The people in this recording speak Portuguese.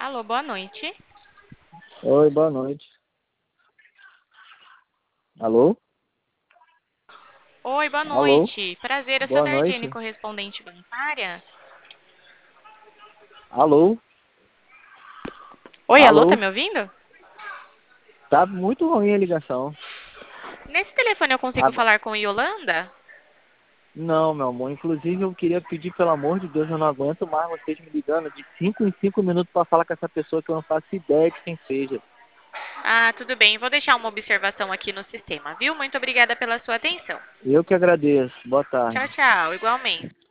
Alô, boa noite. Oi, boa noite. Alô? Oi, boa Alô? noite. Prazer, eu sou a Boa Nardine, noite. correspondente bancária. Alô? Oi, alô, tá Alô? me ouvindo? Tá muito ruim a ligação. Nesse telefone eu consigo Agora... falar com Yolanda? Não, meu amor. Inclusive, eu queria pedir, pelo amor de Deus, eu não aguento mais vocês me ligando de 5 em 5 minutos para falar com essa pessoa que eu não faço ideia de quem seja. Ah, tudo bem. Vou deixar uma observação aqui no sistema, viu? Muito obrigada pela sua atenção. Eu que agradeço. Boa Tchau, tarde. tchau. Igualmente.